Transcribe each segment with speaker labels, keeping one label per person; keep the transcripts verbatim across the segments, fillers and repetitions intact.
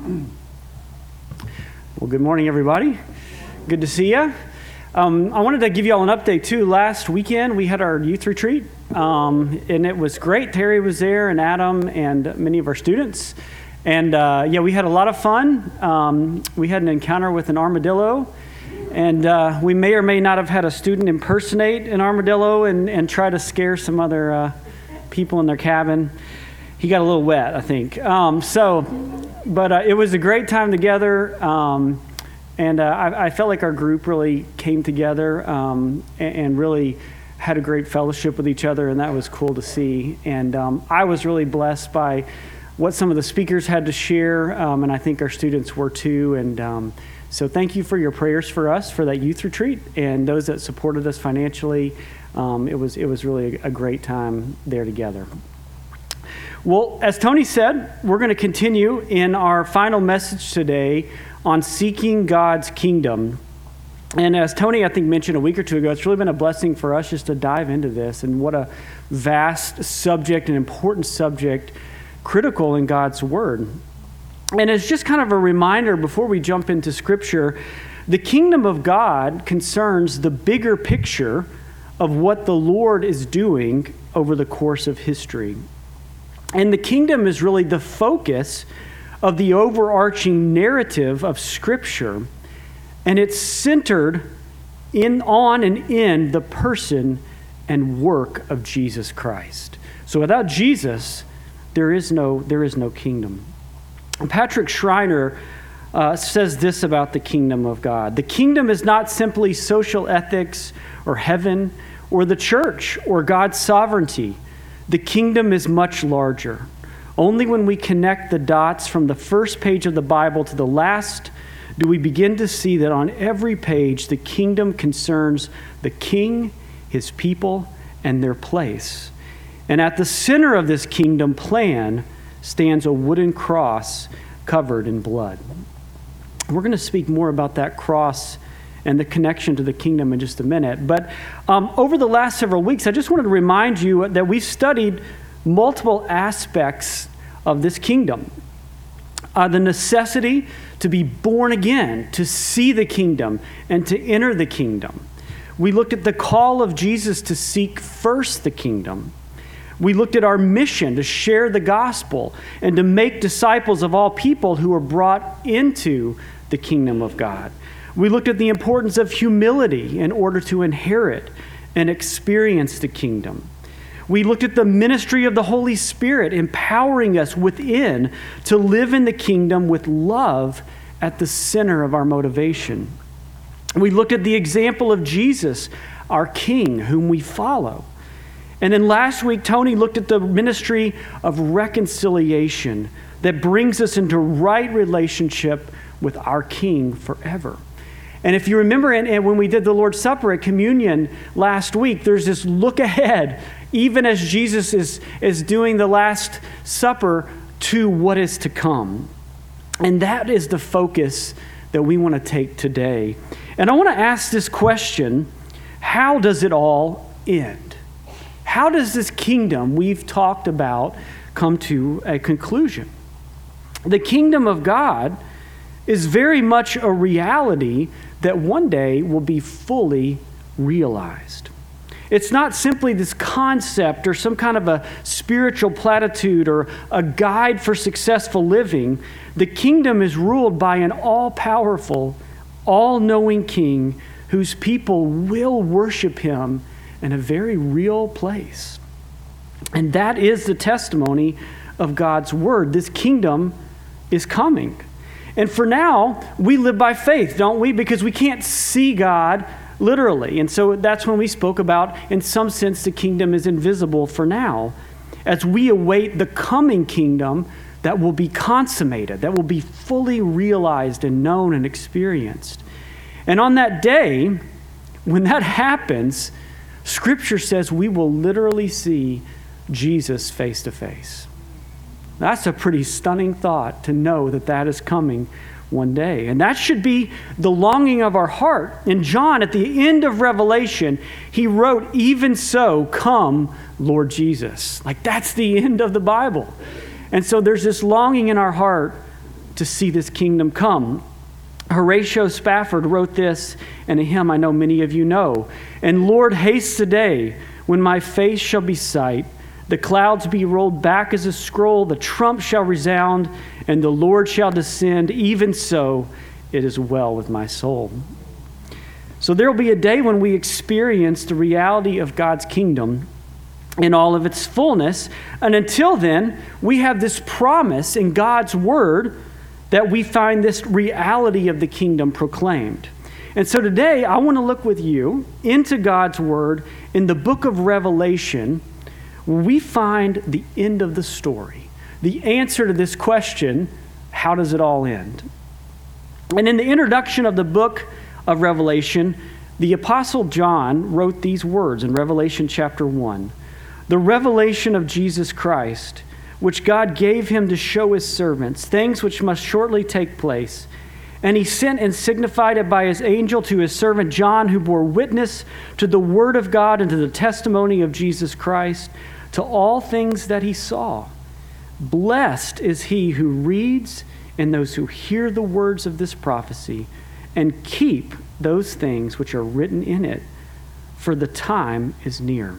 Speaker 1: Well, good morning, everybody. Good to see you. Um, I wanted to give you all an update, too. Last weekend, we had our youth retreat, um, and it was great. Terry was there, and Adam, and many of our students. And, uh, yeah, we had a lot of fun. Um, we had an encounter with an armadillo, and uh, we may or may not have had a student impersonate an armadillo and, and try to scare some other uh, people in their cabin. He got a little wet, I think. Um, so, but uh, it was a great time together, um, and uh, I, I felt like our group really came together um, and, and really had a great fellowship with each other, and that was cool to see. And um, I was really blessed by what some of the speakers had to share, um, and I think our students were too. And um, so thank you for your prayers for us for that youth retreat and those that supported us financially. Um, it was it was really a, a great time there together. Well, as Tony said, we're going to continue in our final message today on seeking God's kingdom. And as Tony, I think, mentioned a week or two ago, it's really been a blessing for us just to dive into this, and what a vast subject, an important subject, critical in God's Word. And it's just kind of a reminder before we jump into Scripture, the kingdom of God concerns the bigger picture of what the Lord is doing over the course of history. And the kingdom is really the focus of the overarching narrative of Scripture, and it's centered in, on and in the person and work of Jesus Christ. So without Jesus, there is no, there is no kingdom. And Patrick Schreiner uh, says this about the kingdom of God. The kingdom is not simply social ethics or heaven or the church or God's sovereignty. The kingdom is much larger. Only when we connect the dots from the first page of the Bible to the last do we begin to see that on every page the kingdom concerns the king, his people, and their place. And at the center of this kingdom plan stands a wooden cross covered in blood. We're going to speak more about that cross and the connection to the kingdom in just a minute. But um, over the last several weeks, I just wanted to remind you that we've studied multiple aspects of this kingdom. Uh, the necessity to be born again, to see the kingdom, and to enter the kingdom. We looked at the call of Jesus to seek first the kingdom. We looked at our mission to share the gospel and to make disciples of all people who are brought into the kingdom of God. We looked at the importance of humility in order to inherit and experience the kingdom. We looked at the ministry of the Holy Spirit, empowering us within to live in the kingdom with love at the center of our motivation. We looked at the example of Jesus, our King, whom we follow. And then last week, Tony looked at the ministry of reconciliation that brings us into right relationship with our King forever. And if you remember, and, and when we did the Lord's Supper at communion last week, there's this look ahead, even as Jesus is, is doing the Last Supper, to what is to come. And that is the focus that we want to take today. And I want to ask this question: how does it all end? How does this kingdom we've talked about come to a conclusion? The kingdom of God is very much a reality that one day will be fully realized. It's not simply this concept or some kind of a spiritual platitude or a guide for successful living. The kingdom is ruled by an all-powerful, all-knowing king whose people will worship him in a very real place. And that is the testimony of God's word. This kingdom is coming. And for now, we live by faith, don't we? Because we can't see God literally. And so that's when we spoke about, in some sense, the kingdom is invisible for now, as we await the coming kingdom that will be consummated, that will be fully realized and known and experienced. And on that day, when that happens, Scripture says we will literally see Jesus face to face. That's a pretty stunning thought, to know that that is coming one day. And that should be the longing of our heart. And John, at the end of Revelation, he wrote, "Even so, come, Lord Jesus." Like, that's the end of the Bible. And so there's this longing in our heart to see this kingdom come. Horatio Spafford wrote this in a hymn I know many of you know. And Lord, haste the day when my face shall be sight, the clouds be rolled back as a scroll, the trump shall resound, and the Lord shall descend. Even so, it is well with my soul. So there will be a day when we experience the reality of God's kingdom in all of its fullness. And until then, we have this promise in God's word that we find this reality of the kingdom proclaimed. And so today, I want to look with you into God's word in the book of Revelation, where we find the end of the story, the answer to this question, how does it all end? And in the introduction of the book of Revelation, the Apostle John wrote these words in Revelation chapter one. The revelation of Jesus Christ, which God gave him to show his servants, things which must shortly take place. And he sent and signified it by his angel to his servant John, who bore witness to the word of God and to the testimony of Jesus Christ, to all things that he saw. Blessed is he who reads and those who hear the words of this prophecy and keep those things which are written in it, for the time is near.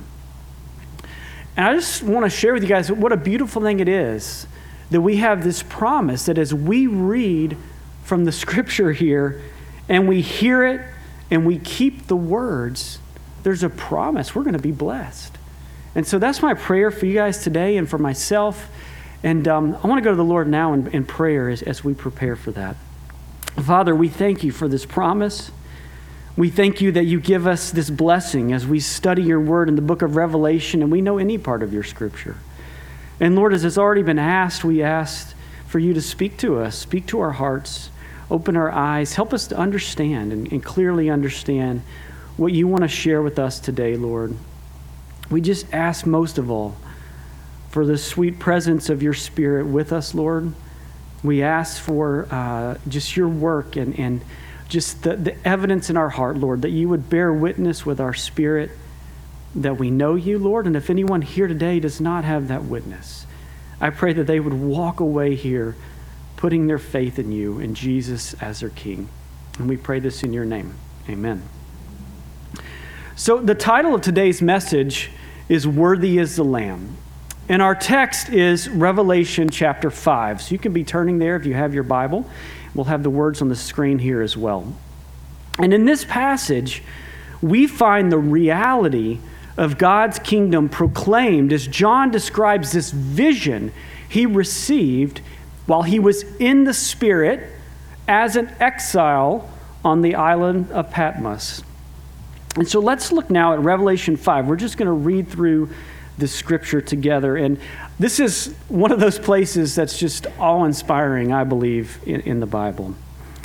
Speaker 1: And I just want to share with you guys what a beautiful thing it is that we have this promise that as we read from the scripture here and we hear it and we keep the words, there's a promise we're going to be blessed. And so that's my prayer for you guys today and for myself. And um, I want to go to the Lord now in, in prayer as, as we prepare for that. Father, we thank you for this promise. We thank you that you give us this blessing as we study your word in the book of Revelation and we know any part of your scripture. And Lord, as has already been asked, we ask for you to speak to us, speak to our hearts, open our eyes, help us to understand and, and clearly understand what you want to share with us today, Lord. We just ask most of all for the sweet presence of your Spirit with us, Lord. We ask for uh, just your work and, and just the, the evidence in our heart, Lord, that you would bear witness with our spirit that we know you, Lord. And if anyone here today does not have that witness, I pray that they would walk away here putting their faith in you, in Jesus as their King. And we pray this in your name. Amen. So the title of today's message is Worthy is the Lamb. And our text is Revelation chapter five. So you can be turning there if you have your Bible. We'll have the words on the screen here as well. And in this passage, we find the reality of God's kingdom proclaimed as John describes this vision he received while he was in the Spirit as an exile on the island of Patmos. And so let's look now at Revelation five. We're just going to read through the scripture together. And this is one of those places that's just awe-inspiring, I believe, in, in the Bible.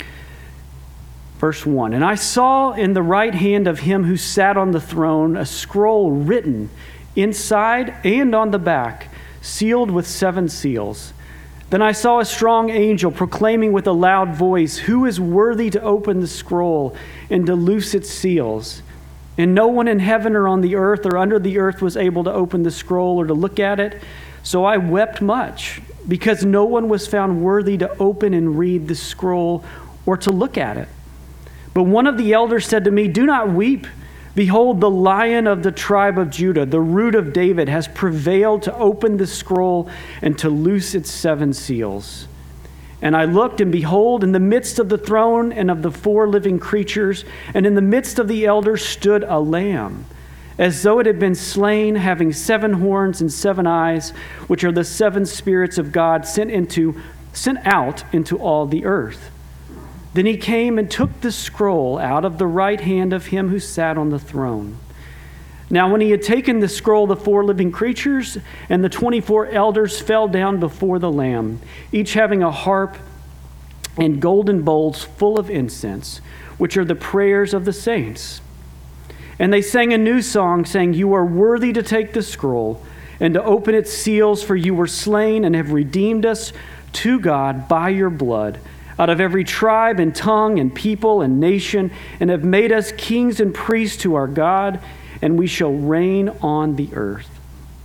Speaker 1: Verse one, and I saw in the right hand of him who sat on the throne a scroll written inside and on the back, sealed with seven seals. Then I saw a strong angel proclaiming with a loud voice, who is worthy to open the scroll and to loose its seals? And no one in heaven or on the earth or under the earth was able to open the scroll or to look at it. So I wept much, because no one was found worthy to open and read the scroll or to look at it. But one of the elders said to me, do not weep. Behold, the Lion of the tribe of Judah, the Root of David, has prevailed to open the scroll and to loose its seven seals. And I looked, and behold, in the midst of the throne and of the four living creatures, and in the midst of the elders stood a lamb, as though it had been slain, having seven horns and seven eyes, which are the seven spirits of God sent into, sent out into all the earth. Then he came and took the scroll out of the right hand of him who sat on the throne. Now when he had taken the scroll, the four living creatures and the twenty-four elders fell down before the Lamb, each having a harp and golden bowls full of incense, which are the prayers of the saints. And they sang a new song, saying, you are worthy to take the scroll and to open its seals, for you were slain and have redeemed us to God by your blood, out of every tribe and tongue and people and nation, and have made us kings and priests to our God, and we shall reign on the earth.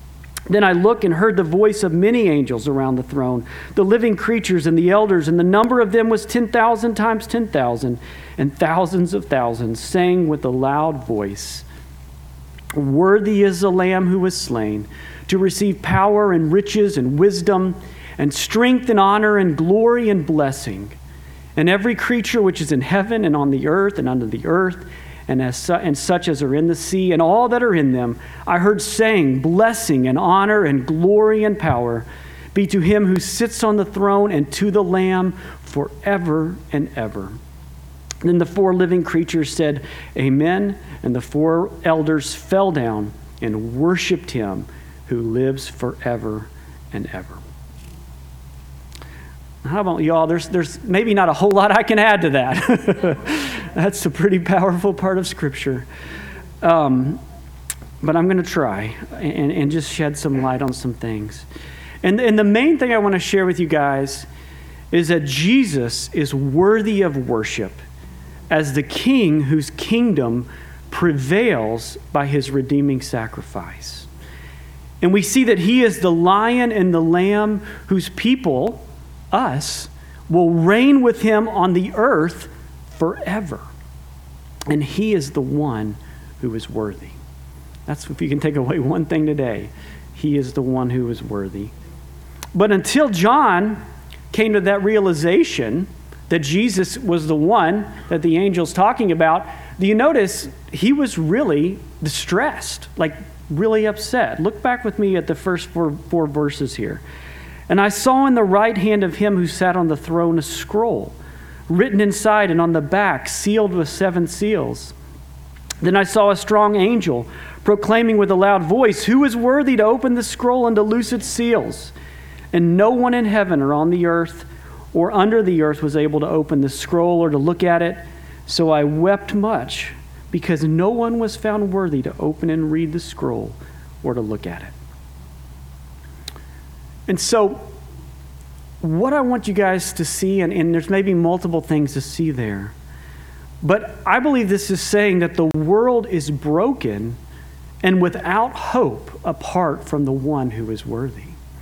Speaker 1: Then I looked and heard the voice of many angels around the throne, the living creatures and the elders, and the number of them was ten thousand times ten thousand, and thousands of thousands, saying with a loud voice, "Worthy is the Lamb who was slain, to receive power and riches and wisdom and strength and honor and glory and blessing. And every creature which is in heaven and on the earth and under the earth, and as su- and such as are in the sea, and all that are in them, I heard saying, blessing and honor and glory and power be to him who sits on the throne and to the Lamb forever and ever." Then the four living creatures said, "Amen," and the four elders fell down and worshiped him who lives forever and ever. How about y'all? There's, there's maybe not a whole lot I can add to that. That's a pretty powerful part of Scripture. Um, but I'm going to try and, and just shed some light on some things. And, and the main thing I want to share with you guys is that Jesus is worthy of worship as the King whose kingdom prevails by his redeeming sacrifice. And we see that he is the Lion and the Lamb whose people, us, will reign with him on the earth forever. And he is the one who is worthy. That's if you can take away one thing today. He is the one who is worthy. But until John came to that realization that Jesus was the one that the angel's talking about, do you notice he was really distressed, like really upset? Look back with me at the first four, four verses here. "And I saw in the right hand of him who sat on the throne a scroll, written inside and on the back, sealed with seven seals. Then I saw a strong angel proclaiming with a loud voice, 'Who is worthy to open the scroll and to loose its seals?' And no one in heaven or on the earth or under the earth was able to open the scroll or to look at it. So I wept much, because no one was found worthy to open and read the scroll or to look at it." And so what I want you guys to see, and, and there's maybe multiple things to see there, but I believe this is saying that the world is broken and without hope apart from the one who is worthy.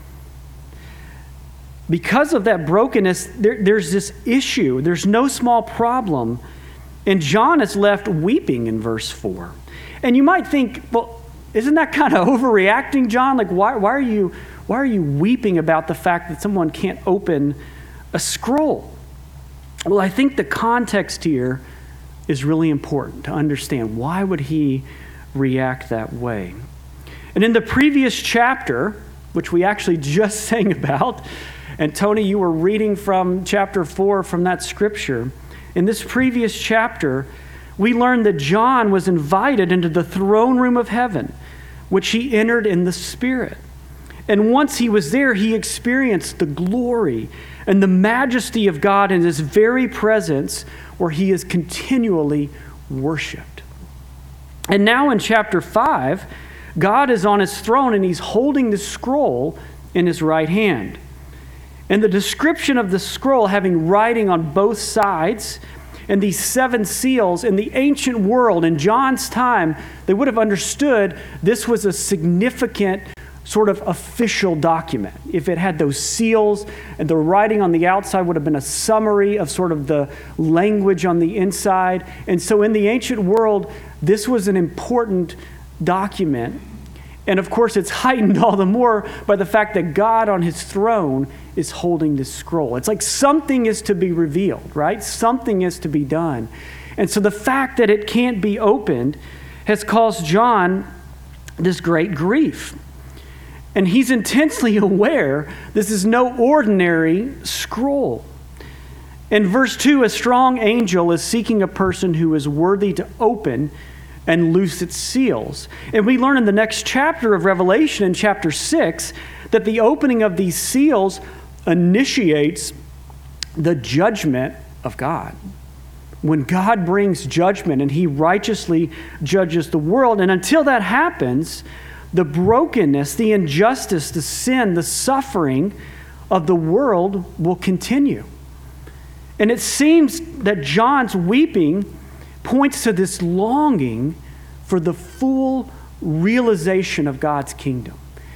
Speaker 1: Because of that brokenness, there, there's this issue. There's no small problem. And John is left weeping in verse four. And you might think, well, isn't that kind of overreacting, John? Like, why, why are you, why are you weeping about the fact that someone can't open a scroll? Well, I think the context here is really important to understand. Why would he react that way? And in the previous chapter, which we actually just sang about, and Tony, you were reading from chapter four from that scripture. In this previous chapter, we learned that John was invited into the throne room of heaven, which he entered in the Spirit. And once he was there, he experienced the glory and the majesty of God in his very presence, where he is continually worshiped. And now in chapter five, God is on his throne and he's holding the scroll in his right hand. And the description of the scroll having writing on both sides and these seven seals, in the ancient world, in John's time, they would have understood this was a significant sort of official document. If it had those seals, and the writing on the outside would have been a summary of sort of the language on the inside. And so in the ancient world, this was an important document. And of course, it's heightened all the more by the fact that God on his throne is holding this scroll. It's like something is to be revealed, right? Something is to be done. And so the fact that it can't be opened has caused John this great grief. And he's intensely aware this is no ordinary scroll. In verse two, a strong angel is seeking a person who is worthy to open and loose its seals. And we learn in the next chapter of Revelation, in chapter six, that the opening of these seals initiates the judgment of God. When God brings judgment and he righteously judges the world. And until that happens, the brokenness, the injustice, the sin, the suffering of the world will continue. And it seems that John's weeping points to this longing for the full realization of God's kingdom.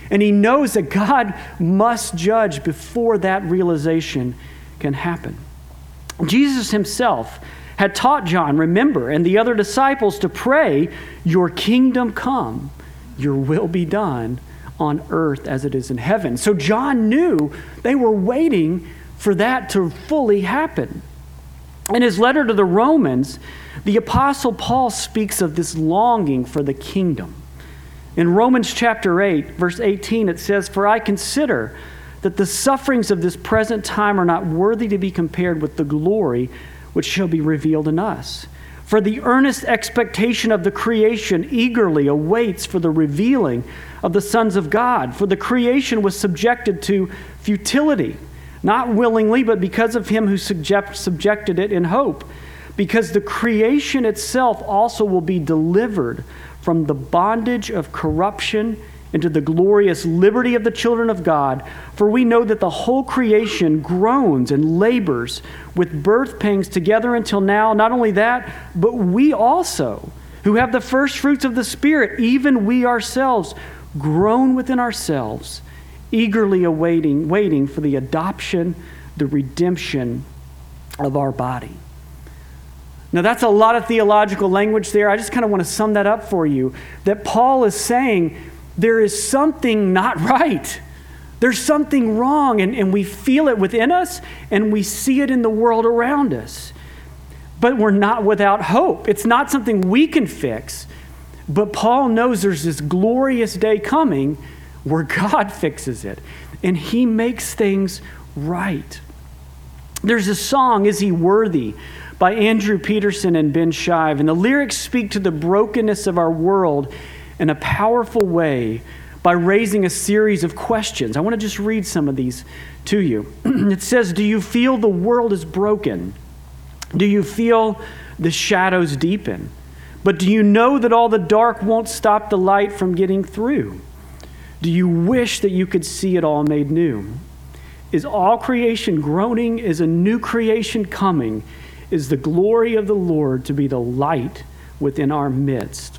Speaker 1: And he knows that God must judge before that realization can happen. Jesus himself had taught John, remember, and the other disciples to pray, "Your kingdom come, your will be done on earth as it is in heaven." So John knew they were waiting for that to fully happen. In his letter to the Romans, the Apostle Paul speaks of this longing for the kingdom. In Romans chapter eight, verse eighteen, it says, "For I consider that the sufferings of this present time are not worthy to be compared with the glory which shall be revealed in us. For the earnest expectation of the creation eagerly awaits for the revealing of the sons of God. For the creation was subjected to futility, not willingly, but because of him who subject, subjected it in hope. Because the creation itself also will be delivered from the bondage of corruption into the glorious liberty of the children of God. For we know that the whole creation groans and labors with birth pangs together until now. Not only that, but we also, who have the first fruits of the Spirit, even we ourselves, groan within ourselves, eagerly awaiting, waiting for the adoption, the redemption of our body." Now that's a lot of theological language there. I just kind of want to sum that up for you. That Paul is saying there is something not right. There's something wrong, and, and we feel it within us, and we see it in the world around us. But we're not without hope. It's not something we can fix. But Paul knows there's this glorious day coming where God fixes it, and he makes things right. There's a song, "Is He Worthy?" by Andrew Peterson and Ben Shive, and the lyrics speak to the brokenness of our world in a powerful way by raising a series of questions. I want to just read some of these to you. It says, "Do you feel the world is broken? Do you feel the shadows deepen? But do you know that all the dark won't stop the light from getting through? Do you wish that you could see it all made new? Is all creation groaning? Is a new creation coming? Is the glory of the Lord to be the light within our midst?"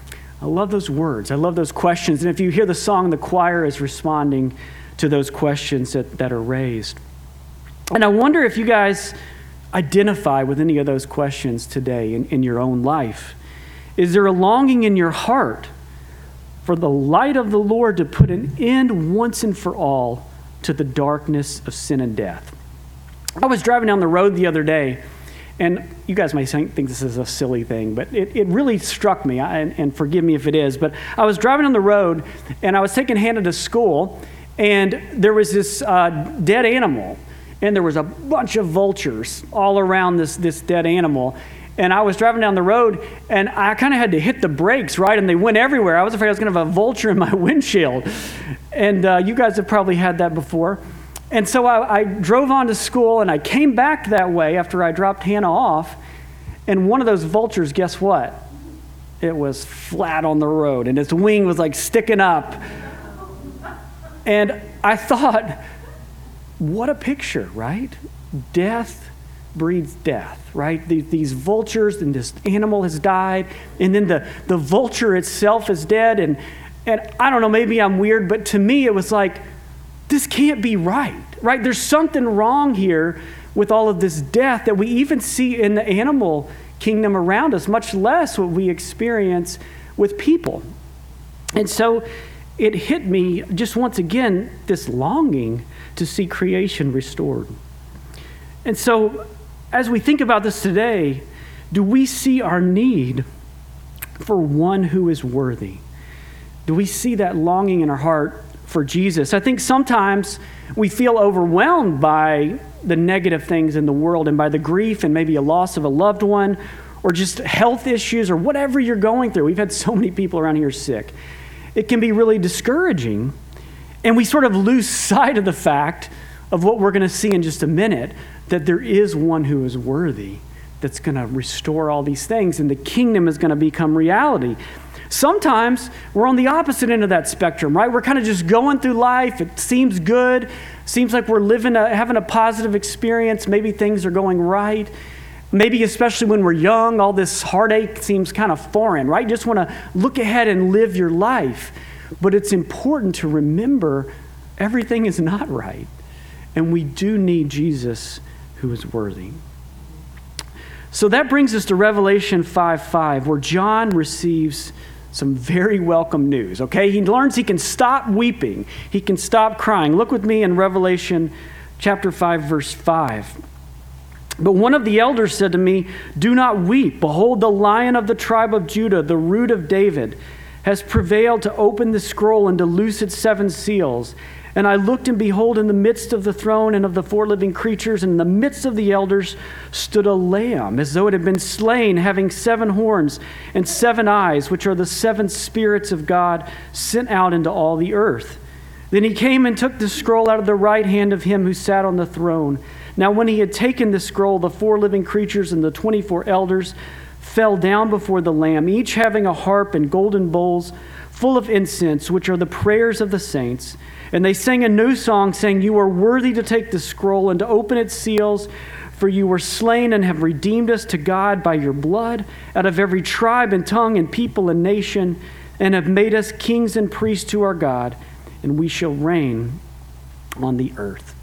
Speaker 1: I love those words. I love those questions. And if you hear the song, the choir is responding to those questions that, that are raised. And I wonder if you guys identify with any of those questions today in, in your own life. Is there a longing in your heart for the light of the Lord to put an end once and for all to the darkness of sin and death? I was driving down the road the other day, and you guys may think this is a silly thing, but it, it really struck me, and, and forgive me if it is, but I was driving on the road, and I was taking Hannah to school, and there was this uh, dead animal, and there was a bunch of vultures all around this, this dead animal, and I was driving down the road, and I kind of had to hit the brakes, right, and they went everywhere. I was afraid I was going to have a vulture in my windshield, and uh, you guys have probably had that before. And so I, I drove on to school, and I came back that way after I dropped Hannah off, and one of those vultures, guess what? It was flat on the road, and its wing was like sticking up. And I thought, what a picture, right? Death breeds death, right? These, these vultures, and this animal has died, and then the, the vulture itself is dead, and, and I don't know, maybe I'm weird, but to me it was like, this can't be right, right? There's something wrong here with all of this death that we even see in the animal kingdom around us, much less what we experience with people. And so it hit me just once again, this longing to see creation restored. And so as we think about this today, do we see our need for one who is worthy? Do we see that longing in our heart for Jesus? I think sometimes we feel overwhelmed by the negative things in the world and by the grief and maybe a loss of a loved one or just health issues or whatever you're going through. We've had so many people around here sick. It can be really discouraging, and we sort of lose sight of the fact of what we're going to see in just a minute, that there is one who is worthy that's going to restore all these things, and the kingdom is going to become reality. Sometimes we're on the opposite end of that spectrum, right? We're kind of just going through life. It seems good. Seems like we're living, a, having a positive experience. Maybe things are going right. Maybe especially when we're young, all this heartache seems kind of foreign, right? You just want to look ahead and live your life. But it's important to remember everything is not right. And we do need Jesus who is worthy. So that brings us to Revelation five five, where John receives some very welcome news, okay? He learns he can stop weeping. He can stop crying. Look with me in Revelation chapter five, verse five. But one of the elders said to me, "Do not weep. Behold, the Lion of the tribe of Judah, the Root of David, has prevailed to open the scroll and to loose its seven seals." And I looked, and behold, in the midst of the throne and of the four living creatures, and in the midst of the elders, stood a lamb, as though it had been slain, having seven horns and seven eyes, which are the seven spirits of God sent out into all the earth. Then he came and took the scroll out of the right hand of him who sat on the throne. Now when he had taken the scroll, the four living creatures and the twenty-four elders fell down before the Lamb, each having a harp and golden bowls full of incense, which are the prayers of the saints. And they sang a new song, saying, "You are worthy to take the scroll and to open its seals, for you were slain and have redeemed us to God by your blood out of every tribe and tongue and people and nation, and have made us kings and priests to our God, and we shall reign on the earth."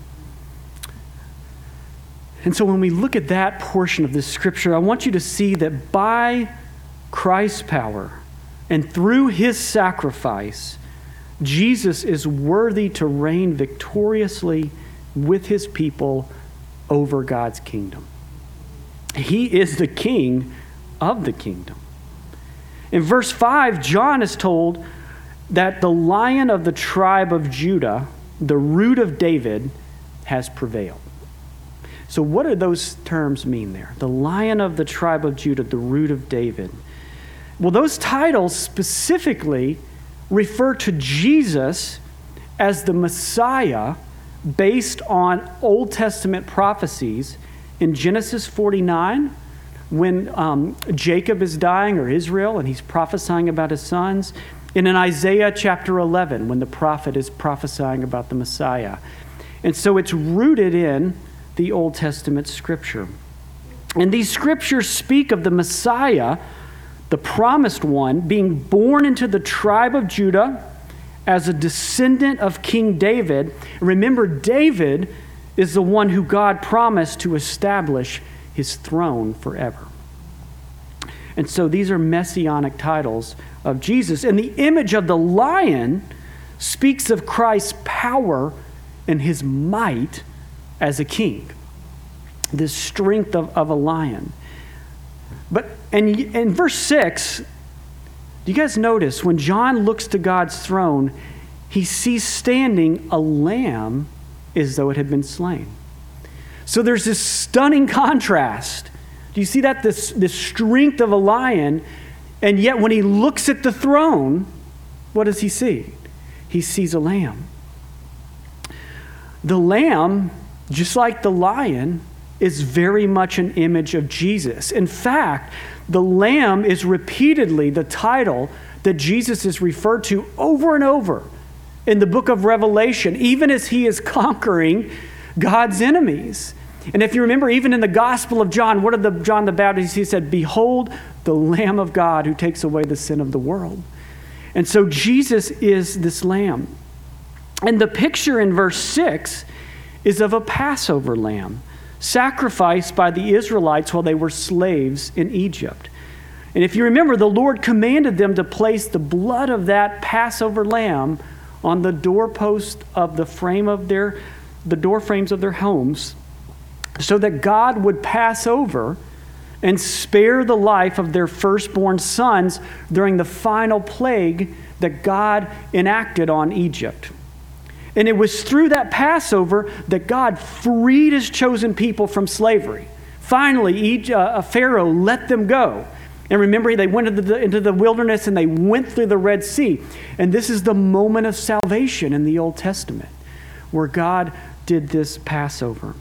Speaker 1: And so when we look at that portion of this scripture, I want you to see that by Christ's power and through his sacrifice, Jesus is worthy to reign victoriously with his people over God's kingdom. He is the king of the kingdom. In verse five, John is told that the Lion of the tribe of Judah, the Root of David, has prevailed. So what do those terms mean there? The Lion of the tribe of Judah, the Root of David. Well, those titles specifically refer to Jesus as the Messiah based on Old Testament prophecies in Genesis forty-nine, when um, Jacob is dying, or Israel, and he's prophesying about his sons, and in Isaiah chapter eleven, when the prophet is prophesying about the Messiah. And so it's rooted in the Old Testament scripture. And these scriptures speak of the Messiah, the promised one, being born into the tribe of Judah as a descendant of King David. And remember, David is the one who God promised to establish his throne forever. And so these are messianic titles of Jesus. And the image of the lion speaks of Christ's power and his might as a king, the strength of, of a lion. But and in verse six, do you guys notice when John looks to God's throne, he sees standing a lamb as though it had been slain. So there's this stunning contrast. Do you see that? This, this strength of a lion, and yet when he looks at the throne, what does he see? He sees a lamb. The lamb, just like the lion, is very much an image of Jesus. In fact, the lamb is repeatedly the title that Jesus is referred to over and over in the book of Revelation, even as he is conquering God's enemies. And if you remember, even in the Gospel of John, what did the, John the Baptist, he said, "Behold, the Lamb of God who takes away the sin of the world." And so Jesus is this lamb. And the picture in verse six is of a Passover lamb sacrificed by the Israelites while they were slaves in Egypt. And if you remember, the Lord commanded them to place the blood of that Passover lamb on the doorpost of the frame of their, the door frames of their homes, so that God would pass over and spare the life of their firstborn sons during the final plague that God enacted on Egypt. And it was through that Passover that God freed his chosen people from slavery. Finally, each, uh, Pharaoh let them go. And remember, they went into the, into the wilderness and they went through the Red Sea. And this is the moment of salvation in the Old Testament, where God did this Passover.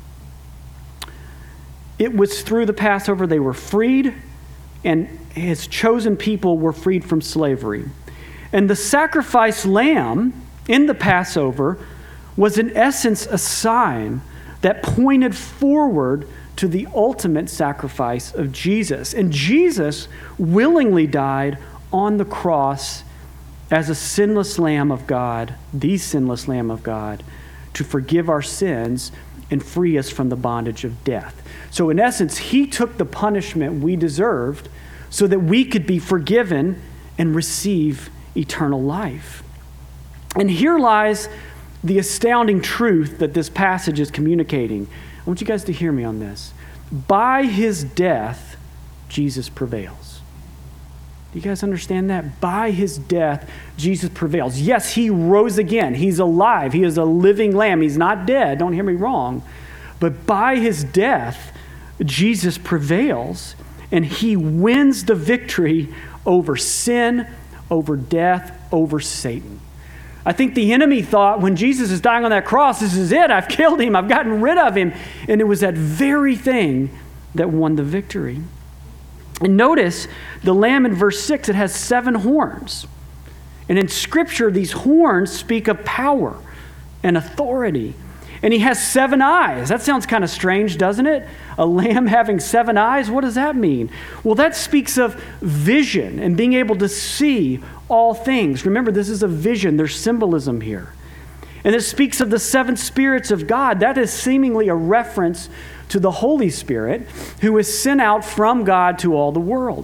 Speaker 1: It was through the Passover they were freed, and his chosen people were freed from slavery. And the sacrificed lamb in the Passover was in essence a sign that pointed forward to the ultimate sacrifice of Jesus. And Jesus willingly died on the cross as a sinless Lamb of God, the sinless Lamb of God, to forgive our sins and free us from the bondage of death. So in essence, he took the punishment we deserved so that we could be forgiven and receive eternal life. And here lies the astounding truth that this passage is communicating. I want you guys to hear me on this. By his death, Jesus prevails. Do you guys understand that? By his death, Jesus prevails. Yes, he rose again. He's alive. He is a living lamb. He's not dead. Don't hear me wrong. But by his death, Jesus prevails, and he wins the victory over sin, over death, over Satan. I think the enemy thought when Jesus is dying on that cross, this is it. I've killed him. I've gotten rid of him. And it was that very thing that won the victory. And notice the lamb in verse six, it has seven horns. And in Scripture, these horns speak of power and authority. And he has seven eyes. That sounds kind of strange, doesn't it? A lamb having seven eyes? What does that mean? Well, that speaks of vision and being able to see all things. Remember, this is a vision. There's symbolism here. And it speaks of the seven spirits of God. That is seemingly a reference to the Holy Spirit, who is sent out from God to all the world.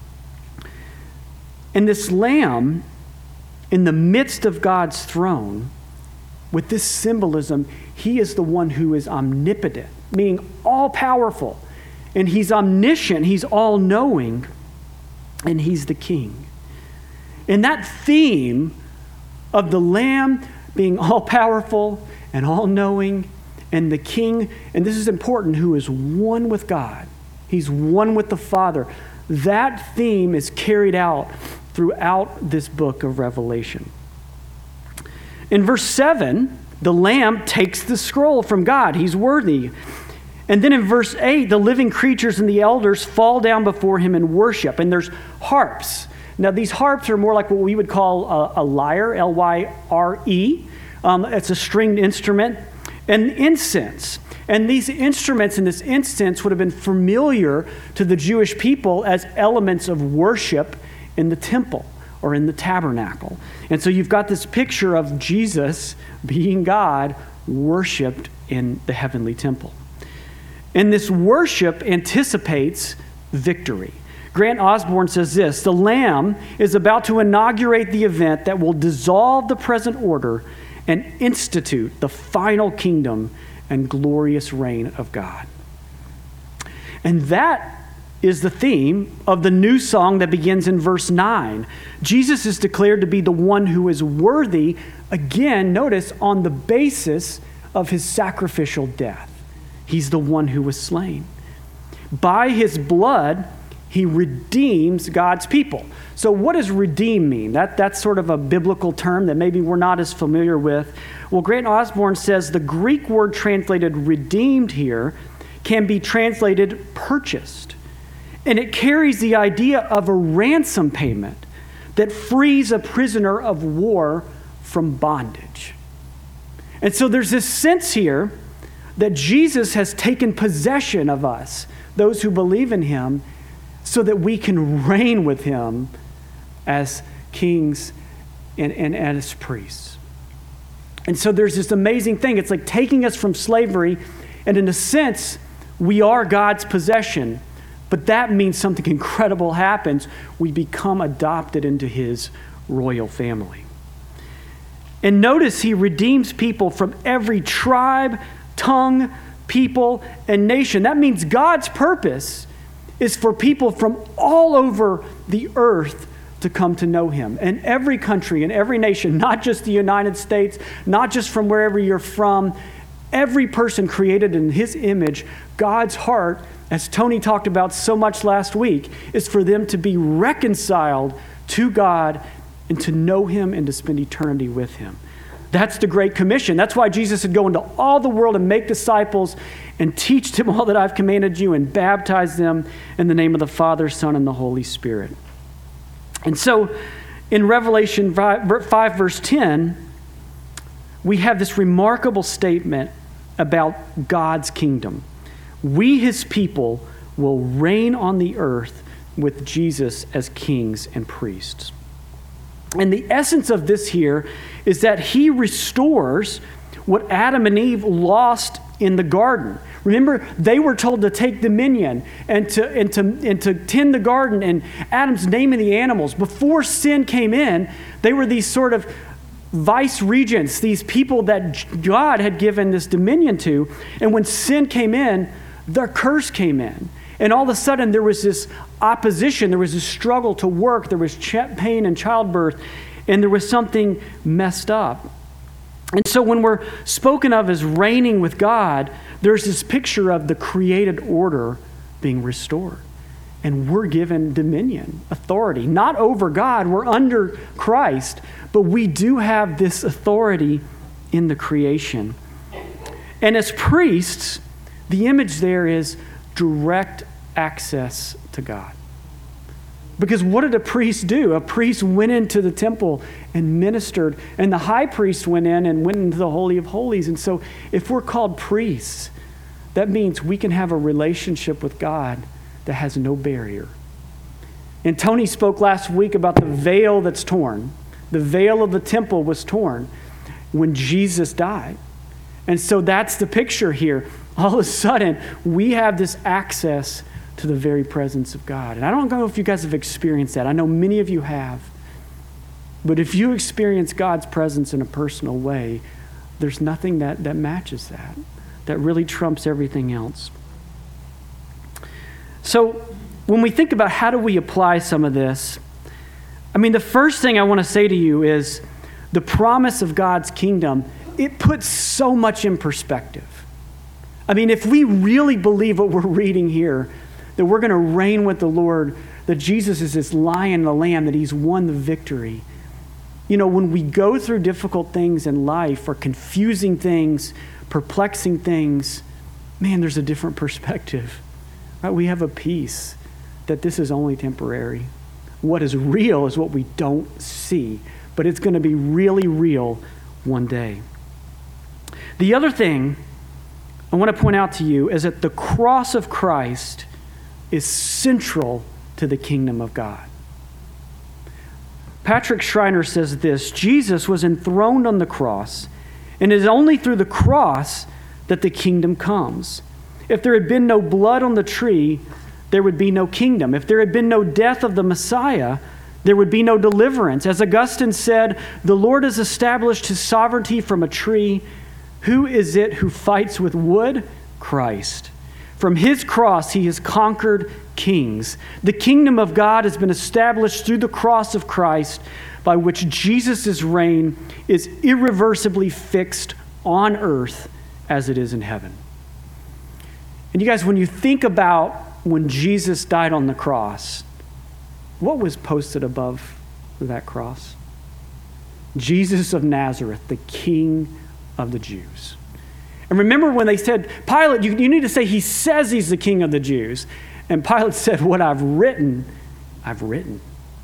Speaker 1: And this lamb, in the midst of God's throne, with this symbolism, he is the one who is omnipotent, meaning all-powerful. And he's omniscient, he's all-knowing, and he's the king. And that theme of the Lamb being all-powerful and all-knowing and the king, and this is important, who is one with God. He's one with the Father. That theme is carried out throughout this book of Revelation. In verse seven, the Lamb takes the scroll from God. He's worthy. And then in verse eight, the living creatures and the elders fall down before him in worship. And there's harps. Now, these harps are more like what we would call a, a lyre, L Y R E. Um, it's a stringed instrument. And incense. And these instruments in this instance would have been familiar to the Jewish people as elements of worship in the temple or in the tabernacle. And so you've got this picture of Jesus, being God, worshiped in the heavenly temple. And this worship anticipates victory. Grant Osborne says this: the Lamb is about to inaugurate the event that will dissolve the present order and institute the final kingdom and glorious reign of God. And that is the theme of the new song that begins in verse nine. Jesus is declared to be the one who is worthy, again, notice, on the basis of his sacrificial death. He's the one who was slain. By his blood, he redeems God's people. So what does redeem mean? That, that's sort of a biblical term that maybe we're not as familiar with. Well, Grant Osborne says the Greek word translated redeemed here can be translated purchased. And it carries the idea of a ransom payment that frees a prisoner of war from bondage. And so there's this sense here that Jesus has taken possession of us, those who believe in him, so that we can reign with him as kings and, and as priests. And so there's this amazing thing. It's like taking us from slavery, and in a sense, we are God's possession. But that means something incredible happens. We become adopted into his royal family. And notice he redeems people from every tribe, tongue, people, and nation. That means God's purpose is for people from all over the earth to come to know him. And every country and every nation, not just the United States, not just from wherever you're from, every person created in his image, God's heart, as Tony talked about so much last week, is for them to be reconciled to God and to know him and to spend eternity with him. That's the Great Commission. That's why Jesus said, go into all the world and make disciples and teach them all that I've commanded you and baptize them in the name of the Father, Son, and the Holy Spirit. And so in Revelation five, verse ten, we have this remarkable statement about God's kingdom. We, his people, will reign on the earth with Jesus as kings and priests. And the essence of this here is that he restores what Adam and Eve lost in the garden. Remember, they were told to take dominion and to, and to, and to tend the garden, and Adam's naming the animals. Before sin came in, they were these sort of vice regents, these people that God had given this dominion to. And when sin came in, their curse came in. And all of a sudden, there was this opposition. There was this struggle to work. There was ch- pain and childbirth. And there was something messed up. And so when we're spoken of as reigning with God, there's this picture of the created order being restored. And we're given dominion, authority, not over God. We're under Christ, but we do have this authority in the creation. And as priests, the image there is direct access to God. Because what did a priest do? A priest went into the temple and ministered, and the high priest went in and went into the Holy of Holies. And so if we're called priests, that means we can have a relationship with God that has no barrier. And Tony spoke last week about the veil that's torn. The veil of the temple was torn when Jesus died. And so that's the picture here. All of a sudden, we have this access to the very presence of God. And I don't know if you guys have experienced that. I know many of you have. But if you experience God's presence in a personal way, there's nothing that, that matches that, that really trumps everything else. So when we think about how do we apply some of this, I mean, the first thing I want to say to you is the promise of God's kingdom, it puts so much in perspective. I mean, if we really believe what we're reading here, that we're going to reign with the Lord, that Jesus is this lion, the lamb, that he's won the victory. You know, when we go through difficult things in life or confusing things, perplexing things, man, there's a different perspective. Right? We have a peace that this is only temporary. What is real is what we don't see, but it's going to be really real one day. The other thing I want to point out to you is that the cross of Christ is central to the kingdom of God. Patrick Schreiner says this: Jesus was enthroned on the cross, and it is only through the cross that the kingdom comes. If there had been no blood on the tree, there would be no kingdom. If there had been no death of the Messiah, there would be no deliverance. As Augustine said, the Lord has established his sovereignty from a tree. Who is it who fights with wood? Christ. From his cross, he has conquered kings. The kingdom of God has been established through the cross of Christ, by which Jesus' reign is irreversibly fixed on earth as it is in heaven. And you guys, when you think about when Jesus died on the cross, what was posted above that cross? Jesus of Nazareth, the King of the Jews. And remember when they said, Pilate, you, you need to say he says he's the King of the Jews. And Pilate said, what I've written, I've written.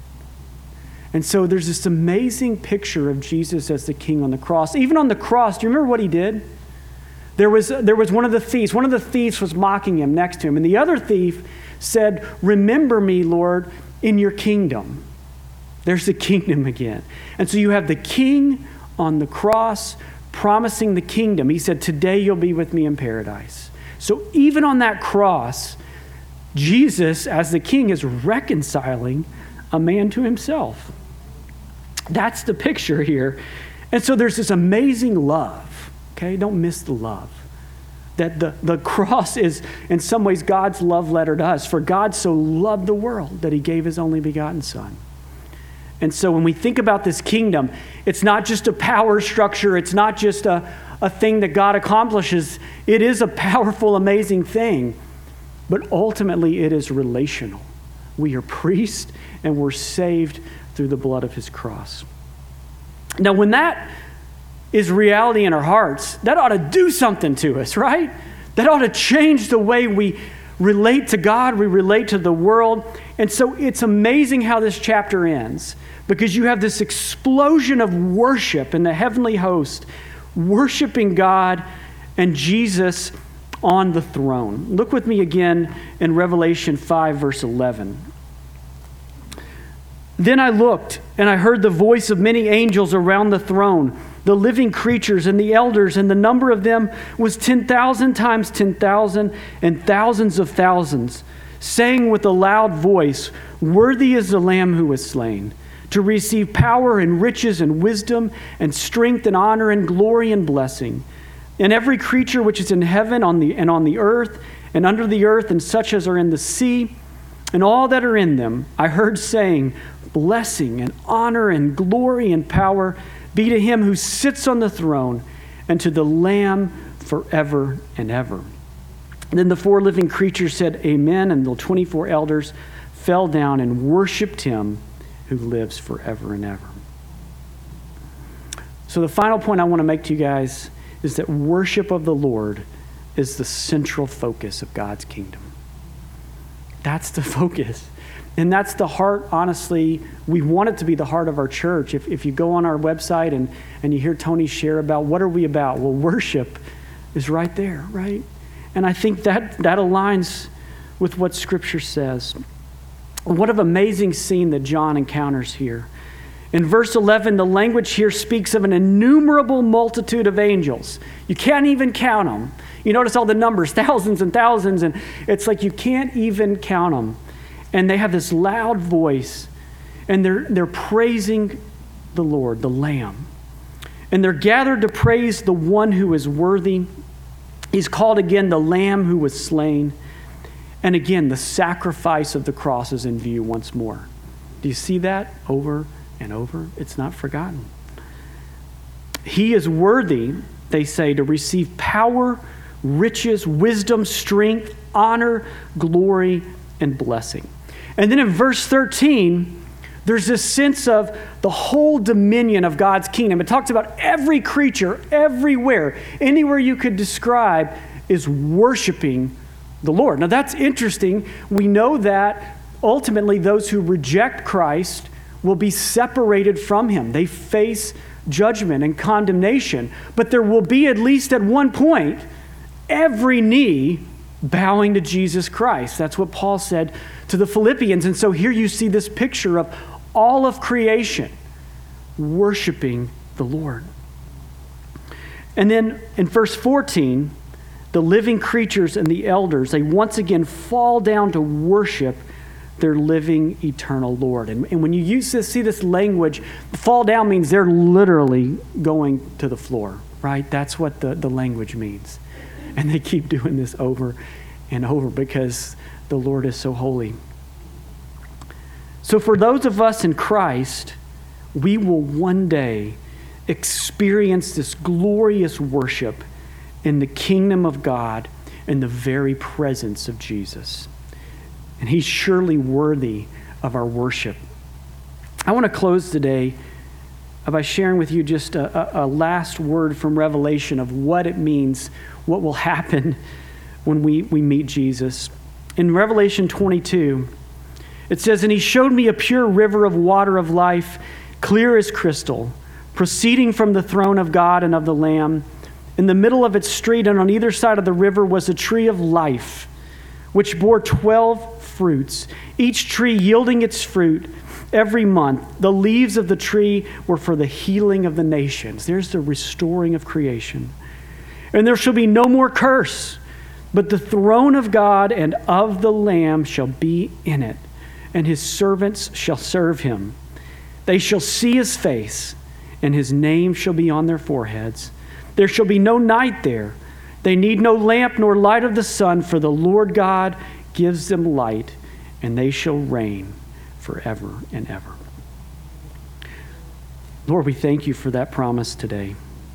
Speaker 1: And so there's this amazing picture of Jesus as the King on the cross. Even on the cross, do you remember what he did? There was, there was one of the thieves. One of the thieves was mocking him next to him. And the other thief said, remember me, Lord, in your kingdom. There's the kingdom again. And so you have the King on the cross promising the kingdom. He said, today you'll be with me in paradise. So even on that cross, Jesus, as the King, is reconciling a man to himself. That's the picture here. And so there's this amazing love. Okay, don't miss the love. That the, the cross is, in some ways, God's love letter to us. For God so loved the world that he gave his only begotten Son. And so when we think about this kingdom, it's not just a power structure. It's not just a, a thing that God accomplishes. It is a powerful, amazing thing. But ultimately, it is relational. We are priests, and we're saved through the blood of his cross. Now, when that is reality in our hearts, that ought to do something to us, right? That ought to change the way we relate to God, we relate to the world. And so it's amazing how this chapter ends, because you have this explosion of worship in the heavenly host, worshiping God and Jesus on the throne. Look with me again in Revelation five, verse eleven. Then I looked, and I heard the voice of many angels around the throne, the living creatures and the elders, and the number of them was ten thousand times ten thousand and thousands of thousands, saying with a loud voice, "Worthy is the Lamb who was slain, to receive power and riches and wisdom and strength and honor and glory and blessing. And every creature which is in heaven on the, and on the earth and under the earth and such as are in the sea and all that are in them, I heard saying, blessing and honor and glory and power be to him who sits on the throne and to the Lamb forever and ever." And then the four living creatures said, "Amen," and the twenty-four elders fell down and worshiped him who lives forever and ever. So the final point I want to make to you guys is that worship of the Lord is the central focus of God's kingdom. That's the focus. And that's the heart, honestly, we want it to be the heart of our church. If, if you go on our website and, and you hear Tony share about what are we about, well, worship is right there, right? And I think that, that aligns with what Scripture says. What an amazing scene that John encounters here. In verse eleven, the language here speaks of an innumerable multitude of angels. You can't even count them. You notice all the numbers, thousands and thousands, and it's like you can't even count them. And they have this loud voice, and they're, they're praising the Lord, the Lamb. And they're gathered to praise the one who is worthy. He's called again the Lamb who was slain. And again, the sacrifice of the cross is in view once more. Do you see that over and over? It's not forgotten. He is worthy, they say, to receive power, riches, wisdom, strength, honor, glory, and blessing. And then in verse thirteen, there's this sense of the whole dominion of God's kingdom. It talks about every creature, everywhere, anywhere you could describe, is worshiping the Lord. Now that's interesting. We know that ultimately those who reject Christ will be separated from him. They face judgment and condemnation. But there will be, at least at one point, every knee bowing to Jesus Christ. That's what Paul said to the Philippians. And so here you see this picture of all of creation worshiping the Lord. And then in verse fourteen, the living creatures and the elders, they once again fall down to worship their living eternal Lord. And, and when you use this, see this language, fall down means they're literally going to the floor, right? That's what the, the language means. And they keep doing this over and over because the Lord is so holy. So for those of us in Christ, we will one day experience this glorious worship in the kingdom of God in the very presence of Jesus. And he's surely worthy of our worship. I want to close today by sharing with you just a, a, a last word from Revelation of what it means, what will happen when we, we meet Jesus. In Revelation twenty-two, it says, "And he showed me a pure river of water of life, clear as crystal, proceeding from the throne of God and of the Lamb. In the middle of its street and on either side of the river was a tree of life, which bore twelve fruits, each tree yielding its fruit every month. The leaves of the tree were for the healing of the nations." There's the restoring of creation. "And there shall be no more curse, but the throne of God and of the Lamb shall be in it, and his servants shall serve him. They shall see his face, and his name shall be on their foreheads. There shall be no night there. They need no lamp nor light of the sun, for the Lord God gives them light, and they shall reign forever and ever." Lord, we thank you for that promise today.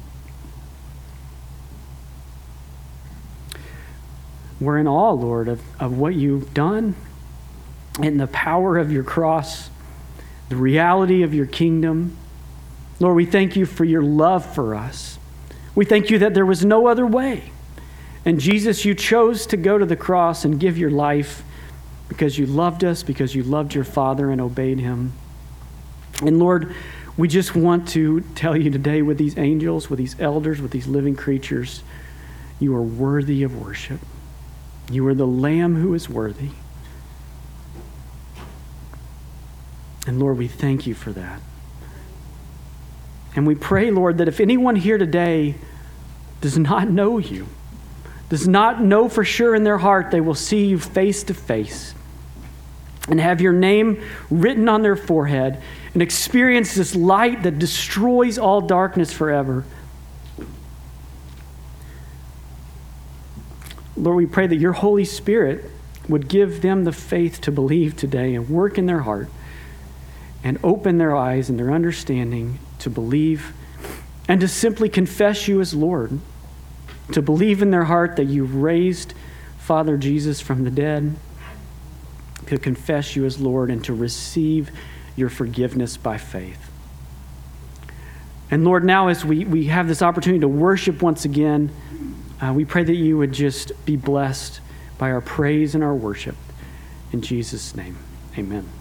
Speaker 1: We're in awe, Lord, of, of what you've done and the power of your cross, the reality of your kingdom. Lord, we thank you for your love for us. We thank you that there was no other way. And Jesus, you chose to go to the cross and give your life because you loved us, because you loved your Father and obeyed him. And Lord, we just want to tell you today with these angels, with these elders, with these living creatures, you are worthy of worship. You are the Lamb who is worthy. And Lord, we thank you for that. And we pray, Lord, that if anyone here today does not know you, does not know for sure in their heart they will see you face to face and have your name written on their forehead and experience this light that destroys all darkness forever. Lord, we pray that your Holy Spirit would give them the faith to believe today and work in their heart and open their eyes and their understanding to believe and to simply confess you as Lord, to believe in their heart that you raised Father Jesus from the dead, to confess you as Lord, and to receive your forgiveness by faith. And Lord, now as we, we have this opportunity to worship once again, uh, we pray that you would just be blessed by our praise and our worship. In Jesus' name, amen.